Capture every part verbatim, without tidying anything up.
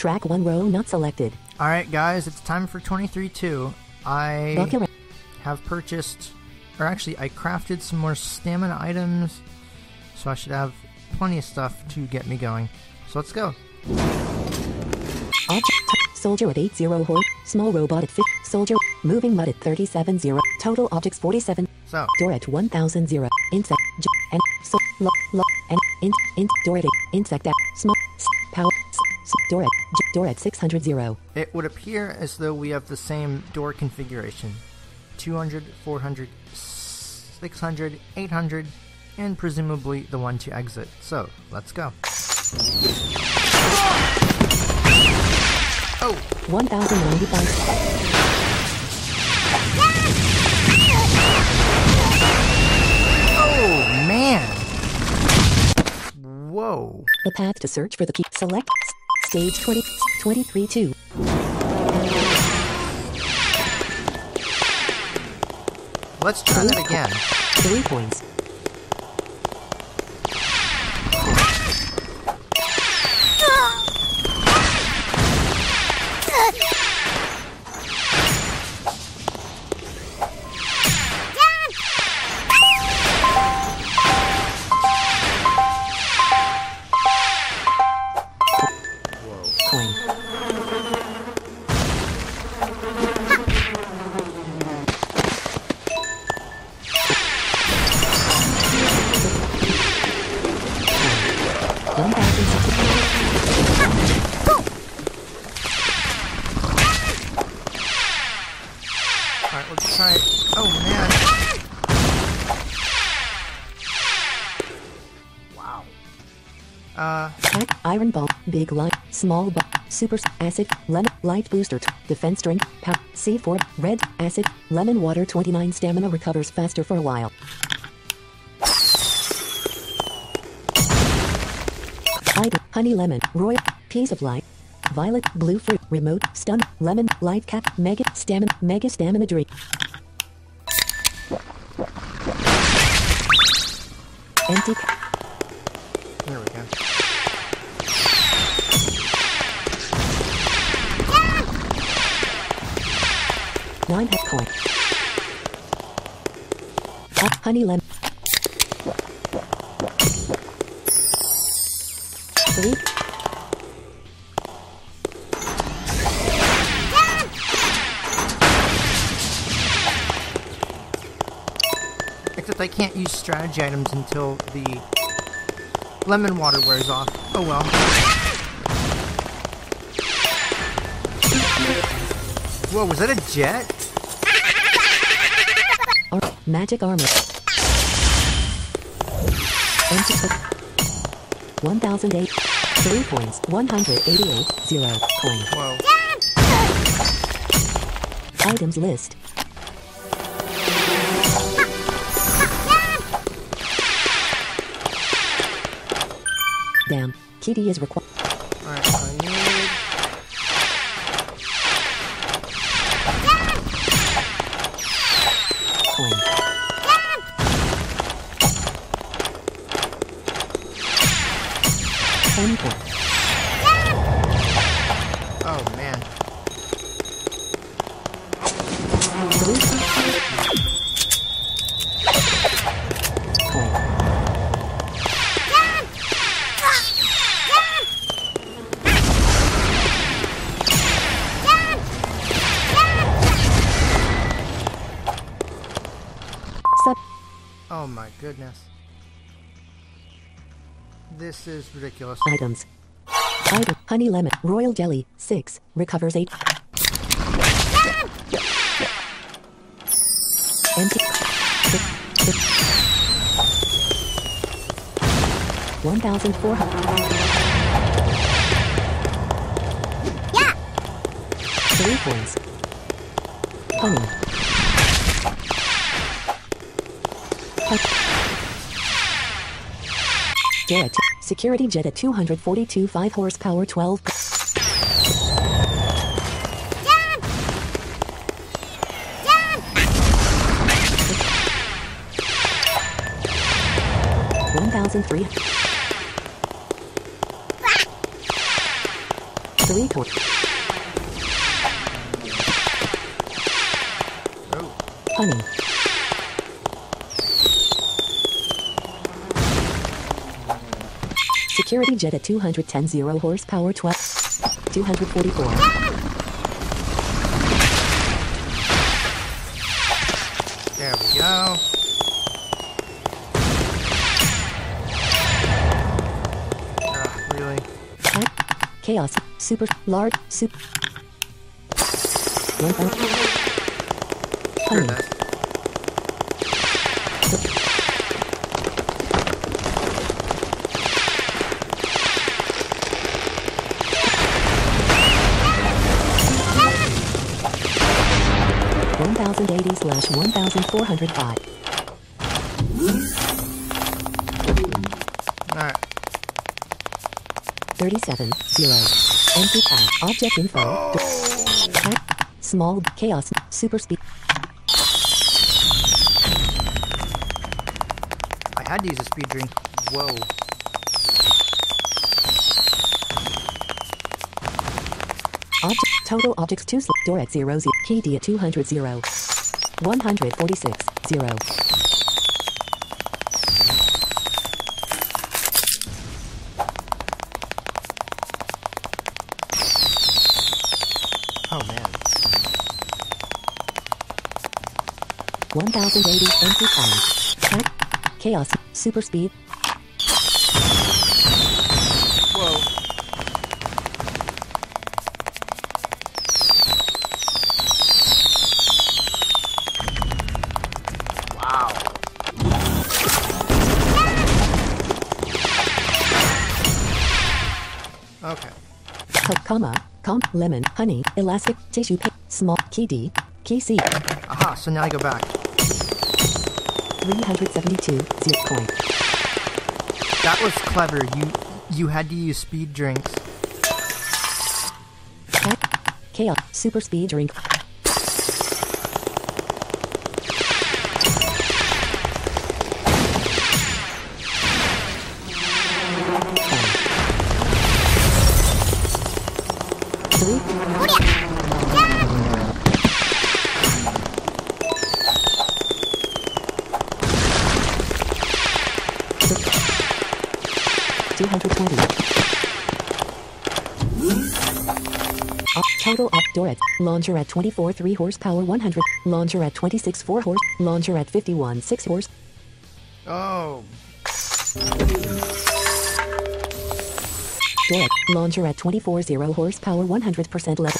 Track one row not selected. Alright guys, it's time for twenty-three two. I Bucket have purchased, or actually I crafted some more stamina items, so I should have plenty of stuff to get me going. So let's go. Object soldier at eight zero horse, small robot at fifty, soldier, moving mud at thirty-seven zero, total objects forty-seven, So, door at one thousand zero, insect, j, and, so, lo, lo, and, int, int, door at eight, insect at, small, s, power, s, s, door at, j, door at six hundred zero. it would appear as though we have the same door configuration. two hundred, four hundred, six hundred, eight hundred, and presumably the one to exit. So, let's go. Oh! one thousand ninety-five. Oh, man! Whoa. The path to search for the key. Select s- stage twenty, twenty-three two. Let's try that again. Three points. Coin. one thousand Alright, let's try it. Oh, man. Wow. Uh, Pack, iron ball, big light, small ball, super s- acid, lemon, light booster, t- defense drink, pow, C four, red, acid, lemon water twenty-nine stamina recovers faster for a while. Item, honey lemon, royal, piece of light, violet, blue fruit, remote, stun, lemon, light cap, mega, stamina, mega stamina drink. Empty cap. here we go. Nine head coin. Uh, honey lemon. Three. Except I can't use strategy items until the lemon water wears off. Oh well. Whoa, was that a jet? Ar magic armor. Empty clip. one thousand eight. Three coins. one hundred eighty-eight. Zero. Coin. Whoa. Items list. Damn. Kitty is required. Alright, so I need... Coin. Ten coins. Oh, man. Three. Coin. Sub. Oh my goodness. This is ridiculous. Items. Item. Honey lemon. Royal jelly. Six. Recovers eight. Empty. Six. Six. One thousand four hundred. Yeah. Three coins. Honey. Hut. Jet. Security jet at two hundred forty-two five horsepower twelve. Dad! Dad! one thousand three. Three coins. Oh. Honey. Security jet at two hundred ten zero horsepower twelve. two hundred forty-four. There we go. Ah, really? Chaos. Super. Large. Super. One thousand. Sure Honey. does. one thousand eighty slash one thousand four hundred five. Alright. thirty-seven. Zero. Empty tab. Object info. Oh. Tab. Small. Chaos. Super speed. I had to use a speed drink. Whoa. Object. Total objects two. Sl- door at zero. Zero. Key D at two hundred. Zero. one hundred forty-six. Zero. Oh man. one thousand eighty. Empty tab. Tab. Chaos. Super speed. Whoa. Wow. Okay. Co- comma. Com. Lemon. Honey. Elastic. Tissue. Pa- small. Key D. Key C. Aha, so now I go back. three hundred seventy-two. Zero coin. That was clever. You you had to use speed drinks. Tab. Chaos. Super speed drink. Three. two hundred twenty. Up, total up door at launcher at twenty-four three horsepower one hundred, launcher at twenty-six four horse, launcher at fifty-one six horse, Oh. door at launcher at twenty-four zero horsepower one hundred percent level.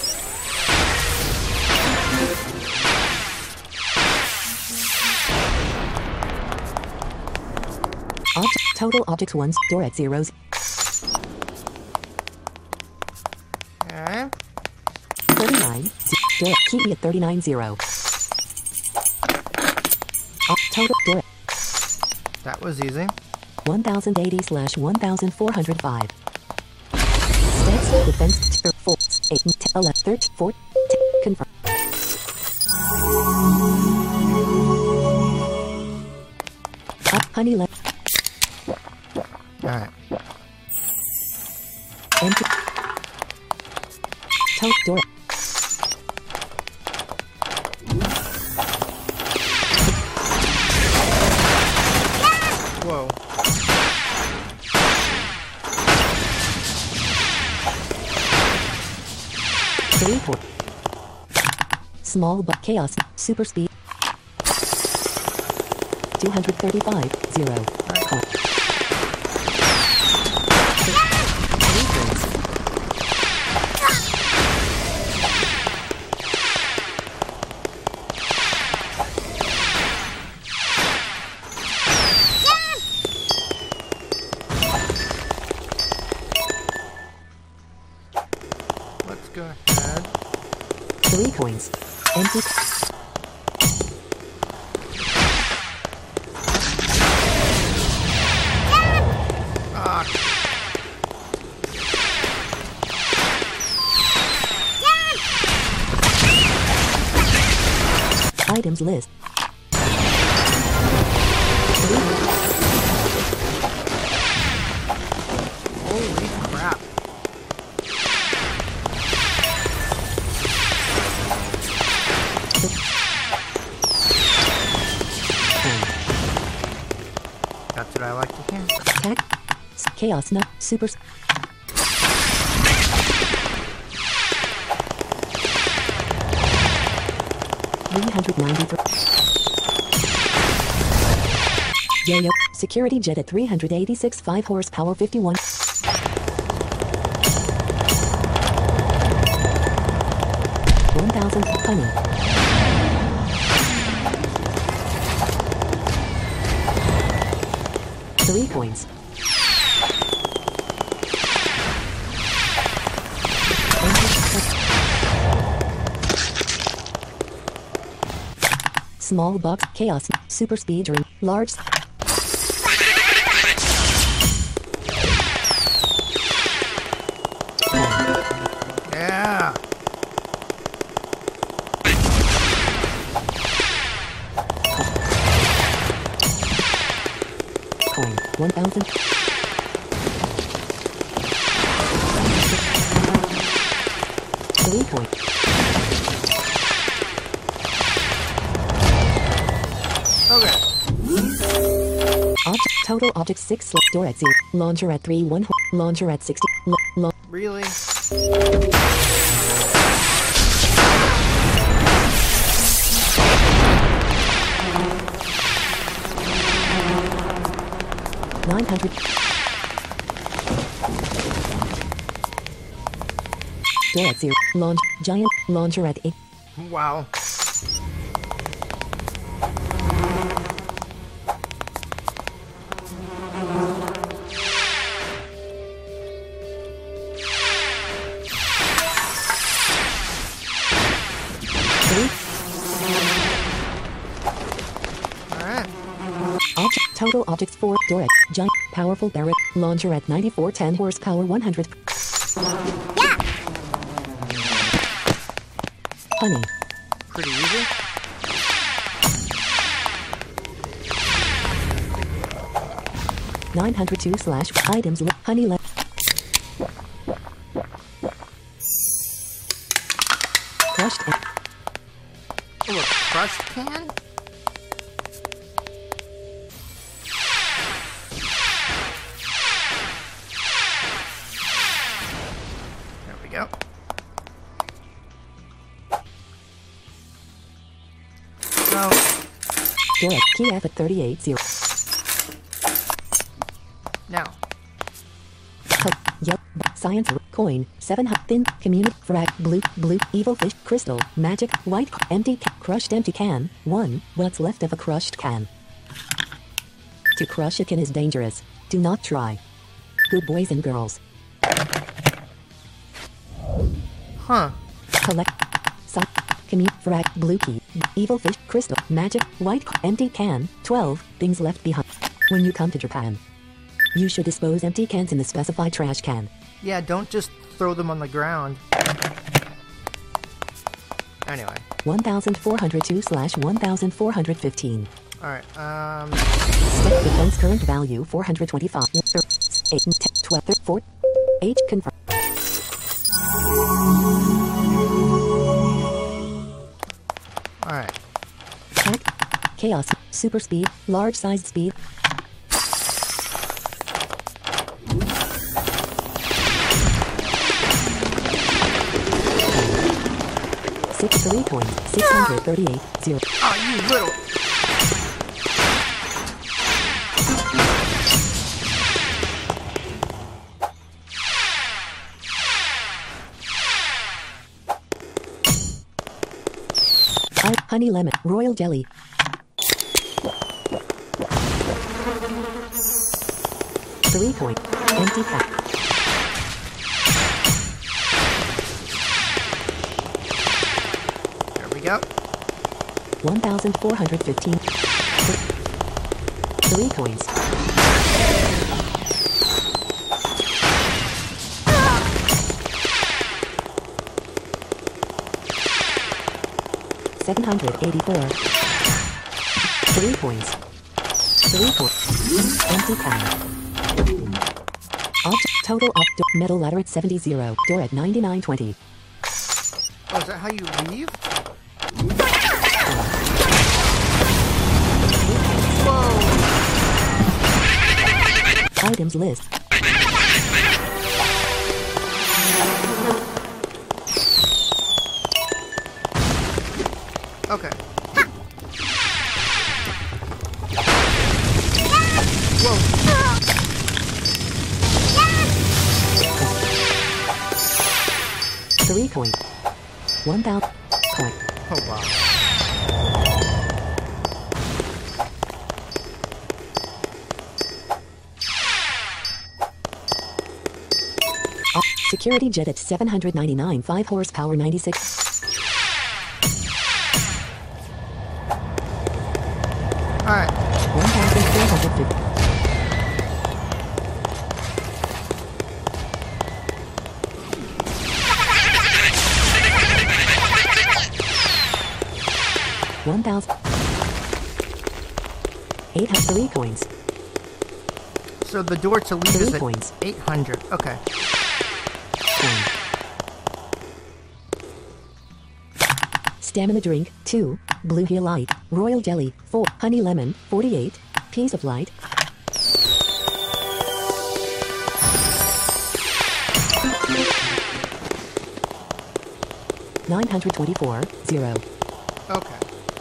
Object, total objects ones, door at zeros, Okay. thirty-nine, z- door at key at thirty-nine zero. Up, total door at That was easy. one thousand eighty slash one thousand four hundred five. Stats, defense, t- four, eight, ten, eleven, thirteen, four, ten, confirm. Up, honey, left, Alright. empty. Tote door. Whoa. Three, four. Small but chaos, super speed. two hundred thirty-five, zero. Call. Three drinks. Let's go ahead. Three coins. Empty. Ah. Items list. Three. Holy crap. Chaos Nut. Super. three hundred ninety-three. Yo-Yo. Security Jet at three hundred eighty-six. five horsepower. fifty-one. one thousand. Honey. Three coins. Small box. Chaos. Super speed ring. Large. Yeah. Coin. one thousand. Three coin. Okay. Object. Total object six. Slot door at zero. Launcher at three one. Launcher at sixty. La- la- Really? nine hundred. Door at zero. Launch. Giant. Launcher at eight. Wow. Three. Alright. Object. Total objects four. Door at giant. Powerful barret. Launcher at ninety-four. ten horsepower. one hundred. Yeah. Honey. Pretty easy. nine hundred two slash items. Li- honey. Le- crushed. A- Oh, a crushed can? There we go. So, Door at Kiev at thirty-eight zero. now, Ho- Yep. Science. r- Coin. seven hundred. Thin. Community. Frag. Blue. Blue. Evil fish. Crystal. Magic. White. c- Empty. ca- Crushed empty can. one. What's left of a crushed can. To crush a can is dangerous. Do not try. Good boys and girls. huh. Collect. Sci. Community. Frag. Blue key. Evil fish. Crystal. Magic. White. c- Empty can. twelve. Things left behind. When you come to Japan, you should dispose empty cans in the specified trash can. Yeah, don't just throw them on the ground. Anyway. one thousand four hundred two slash one thousand four hundred fifteen. Alright, um... Step defense current value four hundred twenty-five. eight, ten, twelve, thirteen, four. H confirm. Alright. Hack. Chaos. Super speed. Large sized speed. Six three coins. Six hundred thirty-eight. Zero. Oh, you little... I, honey lemon. Royal jelly. Three point. Empty pack. There we go. one thousand four hundred fifteen. Three coins. seven hundred eighty-four. Three coins. Three coins. Empty can. Object. Total object. Metal ladder at seventy zero. Door at ninety-nine twenty. Oh, is that how you leave? Whoa! Items list. Three coin. One thousand coin. Oh wow. Uh, security jet at seven hundred ninety-nine, five horsepower, ninety-six. Alright. one thousand four hundred fifty. One thousand eight hundred three coins. So the door to leave Three is at coins. eight hundred. Okay. Coin. Stamina drink two. Blue Heel Light. Royal Jelly four. Honey Lemon forty-eight. Piece of Light. Nine hundred twenty-four. Zero. Okay.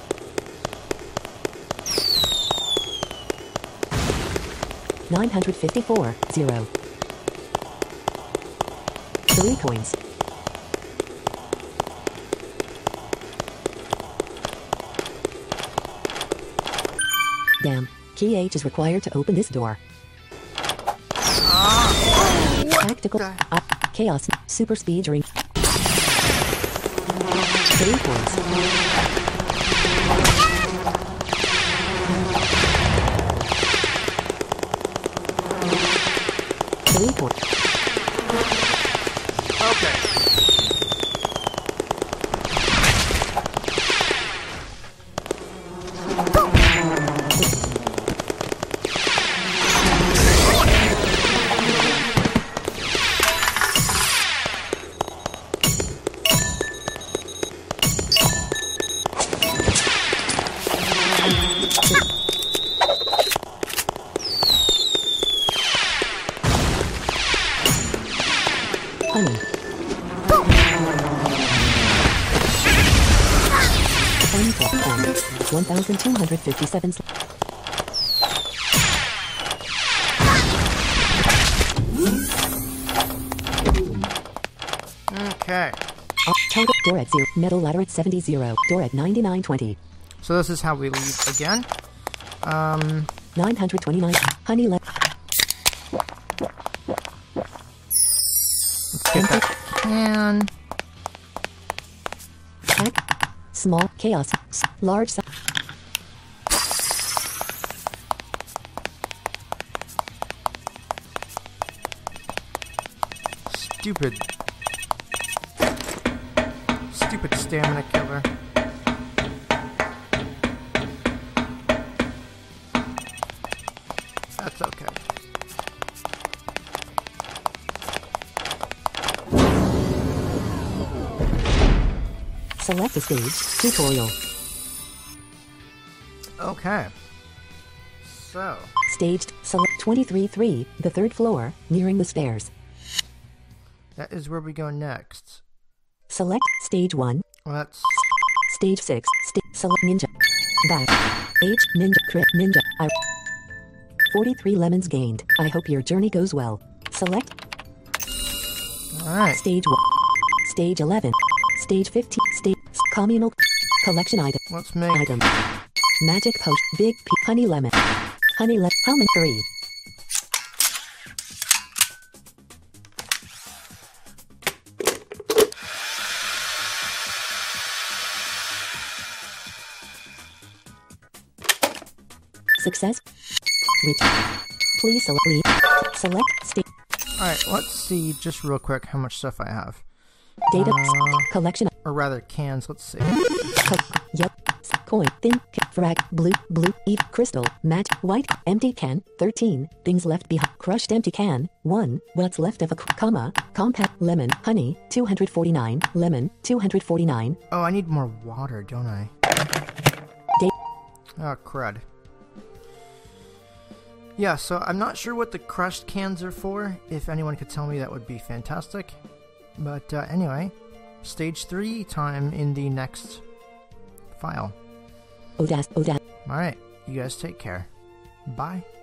Nine hundred fifty-four. Zero. Three coins. Damn. Key H is required to open this door. Tactical. the- Uh, chaos. Super speed drink. Three coins. Three coins. Okay. Honey. Ten coins. One thousand two hundred fifty-seven. Okay. Uh, total door at zero. Metal ladder at seventy zero. Door at ninety-nine twenty. So this is how we leave again. Um, Nine hundred twenty-nine. Honey le- let's get that can. Pack. Small. Chaos. S- large. Si- Stupid. Stupid stamina killer. That's okay. Select a stage. Tutorial. Okay. So, Staged. Select twenty-three three. The third floor. Nearing the stairs. that is where we go next. Select stage one. Let's. Stage six. Sta- select ninja. Back. Age ninja. Crit ninja. I. forty-three lemons gained. I hope your journey goes well. Select Alright. stage one. Stage eleven. Stage fifteen. Stage communal collection item. Let's make. Item. Magic potion. Big P. Honey lemon. Honey lemon. Helmet three. Success. Reach. Please select. Leave. Select state. Alright, let's see just real quick how much stuff I have. Data. Uh, Collection. or rather, cans. Let's see. Co- yep. S- Coin. Thin. Ca- frag. Blue. Blue. Eve. Crystal. Match. White. Empty can. thirteen. Things left behind. Crushed empty can. one. What's left of a c- comma. Compact. Lemon. Honey. two hundred forty-nine. Lemon. two hundred forty-nine. Oh, I need more water, don't I? Date. Oh, crud. Yeah, so I'm not sure what the crushed cans are for. If anyone could tell me, that would be fantastic. But uh, anyway, stage three time in the next file. Odas. Odas. Alright, you guys take care. Bye.